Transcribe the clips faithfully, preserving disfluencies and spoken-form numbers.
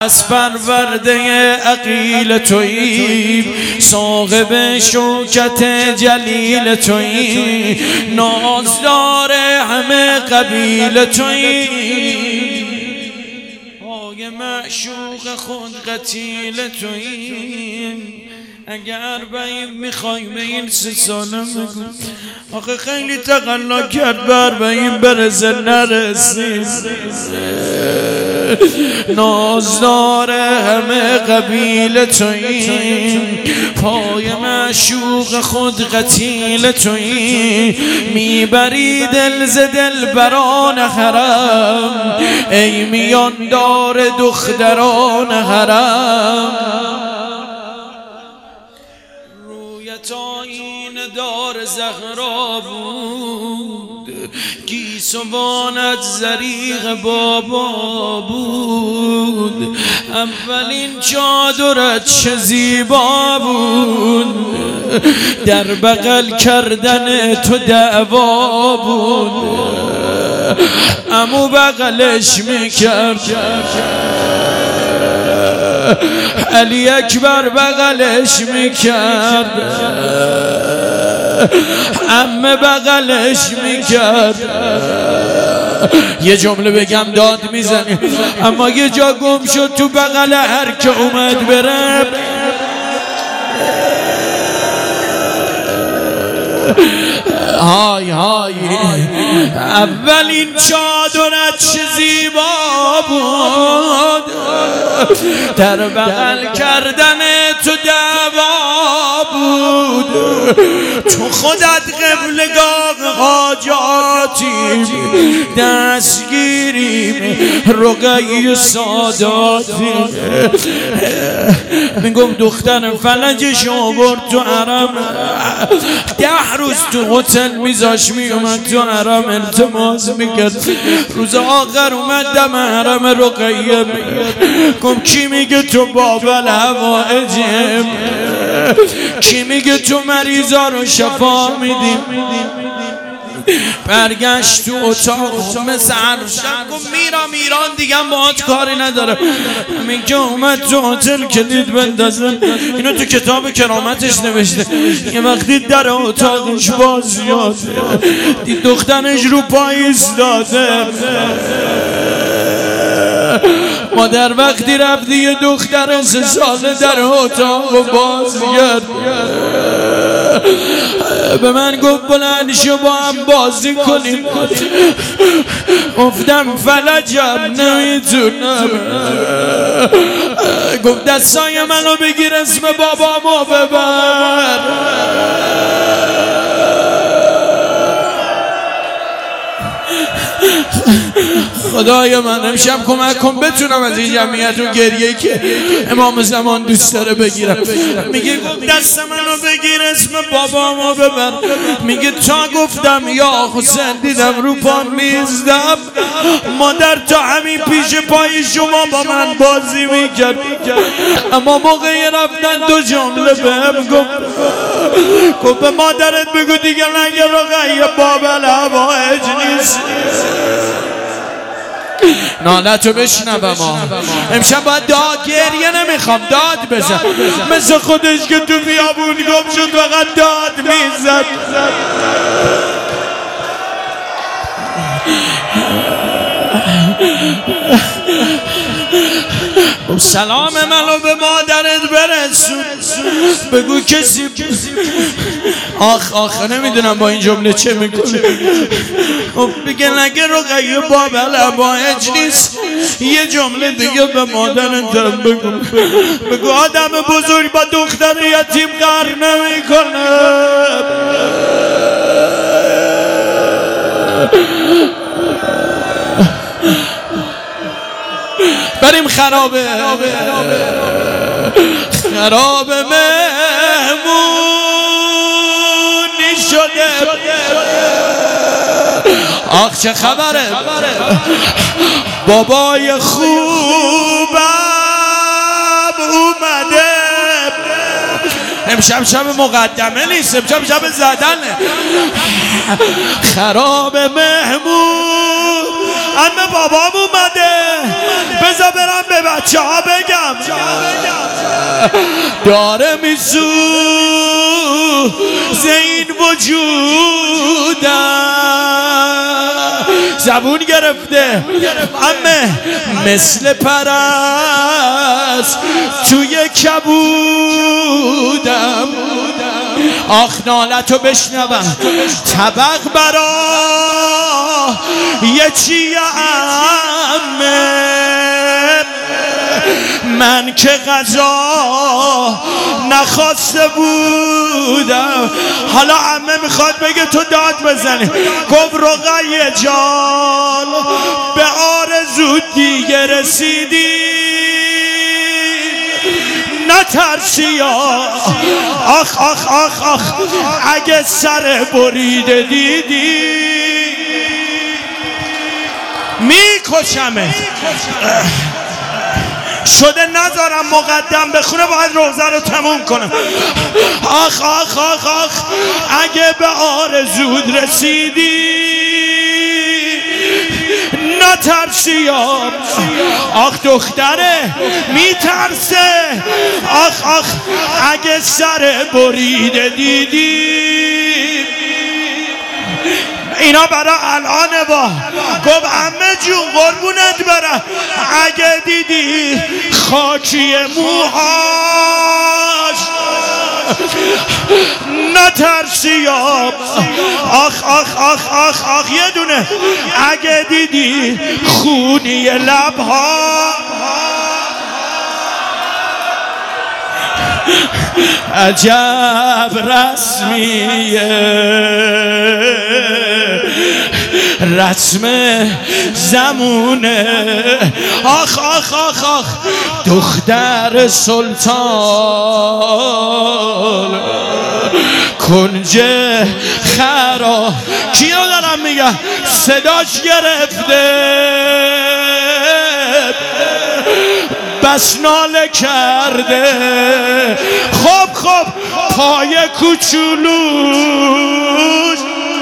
از پرورده عقیل تویی، صاحب شوکت جلیل تویی، نازدار همه قبیل تویی، پای معشوق خود قتیل تویی. اگر باید میخوای به این سه ساله بگو آخه خیلی تقلا کرد بر به این برسه نرسید. نازدار همه قبیل تویی، پای معشوق خود قتیل تویی، میبری دل ز دل بران حرم، ای میان دار دختران حرم. این دار زهرا بود، گیسوانت زریق بابا بود، اولین چادرت چه زیبا بود، در بغل کردن تو دعوا بود، عمو بغلش میکرد، علی اکبر بغلش میکرد، عمه بغلش میکرد. یه جمله بگم داد میزنی، اما یه جا گم شد تو بغل هر که اومد بره. های های اولین چادرت چه زیبا بود، در بغل کردن تو دعوا بود، تو خودت قبلگاه حاجاتی، دستگیریم رقیه ساداتی. میگم دختر فلجش آورد تو حرم، ده روز تو هتل میذاش میومد تو حرم التماس میکرد، روز آخر اومد دم حرم رقیه. گم کی میگه تو بابل هوایجیم، کی میگه تو مریضا رو شفا میدیم. برگشت تو اتاق مثل عرشم، گفت میرم ایران دیگه باهات کاری نداره. همین که اومد تو هتل کلید بندازن، اینو تو کتاب کرامتش نوشته، یه وقتی در اتاقش باز یاد دید دخترش رو پای ایستاده. مادر وقتی رفتی یه دختر سه ساله در اتاق باز کرد، به من گفت بلند شو با هم بازی کنیم. گفتم فلجم نمیتونم. گفت دستای منو بگیر اسم بابامو ببر. خدای من امشب کمک کن بتونم از این جمعیت و گریه که امام زمان دوست داره بگیرم. میگه گفت دست منو بگیر اسم بابامو ببر. میگه تا گفتم یا حسین دیدم رو پام میزدم، مادر تا همین پیش پای شما با من بازی میکرد، اما موقع رفتن دو جمله بهم گفت. گفت به مادرت بگو دیگه نگه رقیه بابل هوایج نیست. نالتو بشنوم. امشب باید داد گریه نمیخوام، داد بزن مثل خودش که تو بیابون گم شد فقط داد میزد. سلام منو به مادرت برسون، بگو کسی آخ آخ نمیدونم با این جمله چه میکنه. بگه نگه رقیه بابل هوایج نیست. یه جمله دیگه به مادرت بگو، بگو آدم بزرگ با دختر یتیم قهر نمیکنه. بریم خرابه خرابه مهمونی شده. آخ چه خبره بابای خوبم اومده. امشب شب مقدمه نیست، امشب شب زدنه. خراب مهمون عمه بابام اومده، بذار برم به بچه ها بگم داره میسوزه این وجودم زبون گرفته امه مثل پرست توی کبودم آخ نالتو بشنوم طبق برا یه چیه امه من که غذا نخواسته بودم حالا عمه میخواد بگه تو داد بزنی گفت رقیه جان به آرزو دیگه رسیدی نترسی آخ آخ آخ آخ اگه سر بریده دیدی میکشمه شده نذارم مقدم بخونه باید روزه رو تموم کنم آخ آخ آخ آخ اگه به آرزود رسیدی نترسی آخ دختره میترسه آخ آخ اگه سر بریده دیدی اینا برا الان با گفت عمه جون قربونت برم اگه دیدی خاکی موهاش نترسی آخ آخ آخ آخ آخ یه دونه اگه دیدی خونی لبها عجب رسمیه رسم زمونه آخ آخ آخ آخ دختر سلطان کنج خرا کیو دارم میگم صداش گرفته بس ناله کرده خب خب پای کوچولوش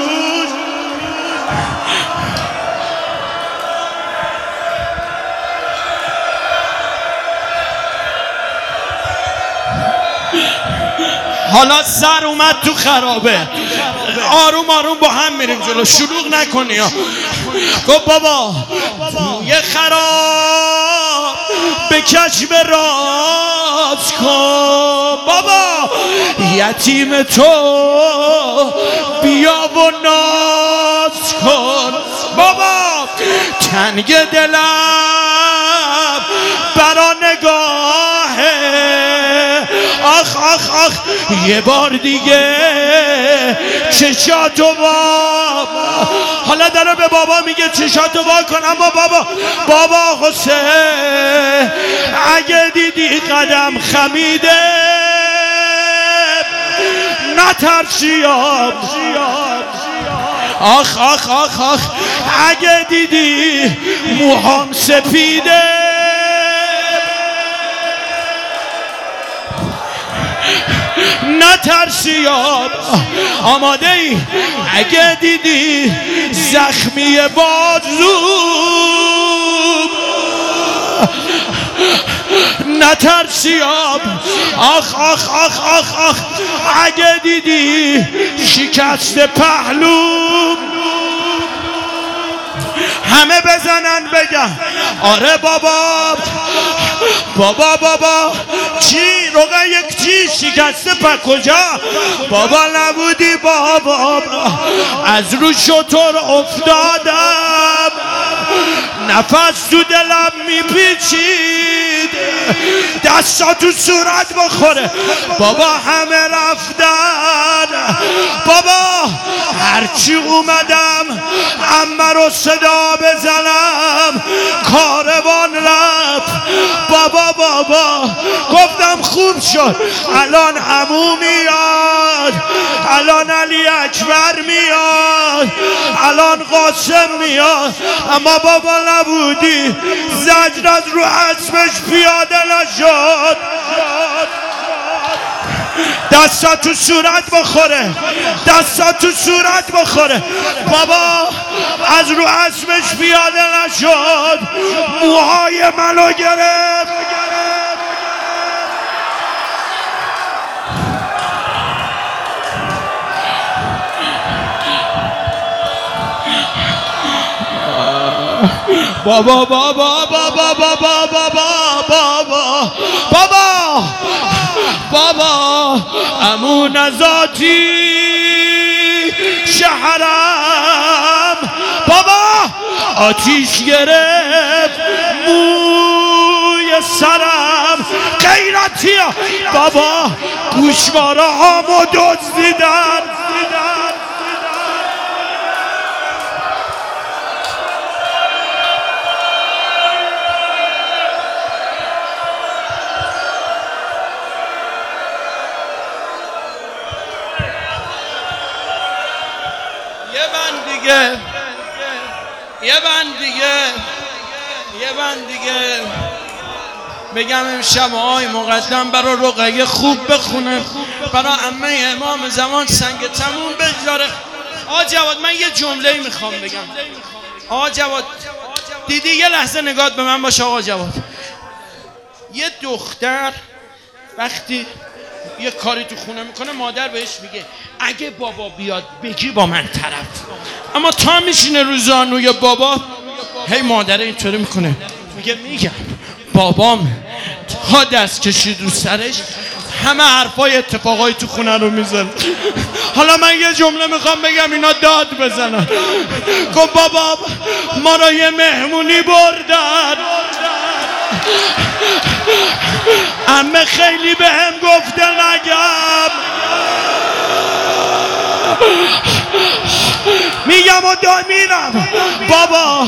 حالا سر اومد تو خرابه آروم آروم با هم میریم جلو شلوغ نکنی ها گفت بابا یه خراب به کشف راز کن بابا یتیم تو بیا و ناز کن بابا تنگ دلم برا نگاهه آخ آخ آخ یه بار دیگه چشاتو با حالا داره به بابا میگه چشاتو با کن اما بابا بابا حسین اگه دیدی قدم خمیده نترسی آخ آخ آخ آخ اگه دیدی موهام سپیده نترسی آماده ای اگه دیدی زخمی بازو نترسی آخ آخ آخ آخ آخ اگه دیدی شکست پهلو همه بزنن بگم آره بابا بابا بابا چی روغن یک چی شکسته پا کجا بابا نبودی بابا از رو شطور افتادم نفس تو دلم میپیچید دستا تو صورت بخوره بابا همه رفتن بابا هرچی اومدم عمه رو صدا بزنم کاروان رفت بابا بابا گفتم خوب شد الان عمو میاد الان علی اکبر میاد الان قاسم میاد اما بابا نبودی زجر از رو اسمش پیاده نشد دستا تو صورت بخوره، دستا تو صورت بخوره. بابا از رو اسبش پیاده نشد، موهای منو گرفت. بابا بابا بابا بابا بابا بابا بابا بابا امو نزاتی شهرم، بابا آتیش گرفت موی سرم. غیرتی ها بابا گوشواره هامو دزدیدن. یه بند دیگه، یه بند دیگه، یه بند دیگه بگم امشب آقای مقدم برای رقیه خوب بخونه، برای عمه امام زمان سنگ تموم بگذاره. آقا جواد من یه جمله میخوام بگم. آقا جواد دیدی یه لحظه نگات به من باشه. آقا جواد یه دختر وقتی یه کاری تو خونه میکنه مادر بهش میگه اگه بابا بیاد بگی با من طرف، اما تا میشینه رو زانوی بابا هی مادر اینطوری میکنه میگه میگم بابام تا دست کشید رو سرش همه حرفای اتفاقای تو خونه رو میزن. حالا من یه جمله میخوام بگم اینا داد بزنن. گفت بابا ما را یه مهمونی بردن، عمه خیلی به هم گفته نگم، میگم و دا میرم بابا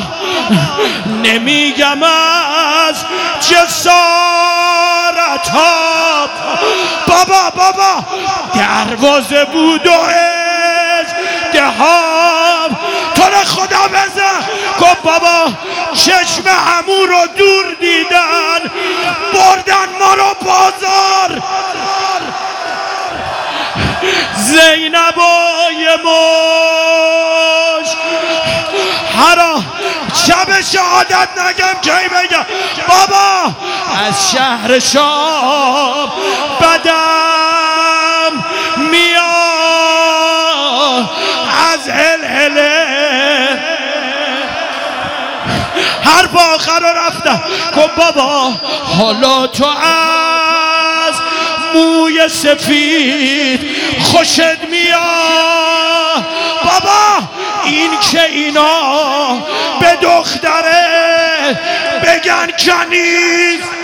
نمیگم از جسارت ها. بابا بابا دروازه بود و ازدهام تو رو خدا بزن. گفت بابا چشم عمو رو دور دیدن بردن ما رو بازار. زینب و یه مش هرا شب شهادت نگم کی بگم بابا از شهر شام بدم میاد از هلهله. حرف آخر رو رفتم. گفت بابا حالا تو از موی سفید خوشت میاد. بابا این که اینا به دختره بگن کنیز